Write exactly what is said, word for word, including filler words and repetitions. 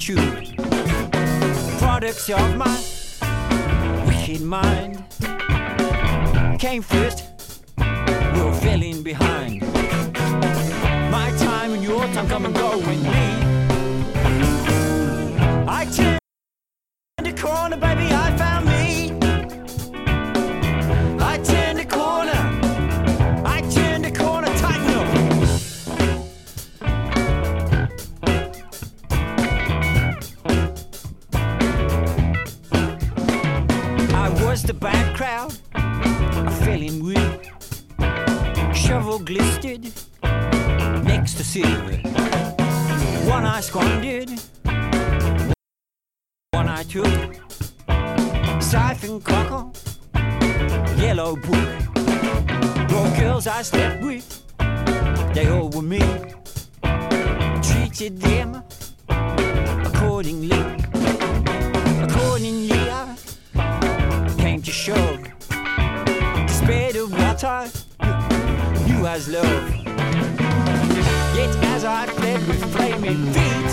attitude, products of my wicked mind. Came first, you're falling behind. My time and your time come and go with me. I turned the corner, baby, I found me. I turned the corner, I turned the corner, tighten up. I was the bad crowd, I fell in with. Shovel glistered next to silver. One I squandered, one I took. Siphon cockle, yellow book. Broke girls I slept with, they all were me. Treated them accordingly. Accordingly I came to shove. Despaired of what I knew as love. Yet as I fled with flaming feet,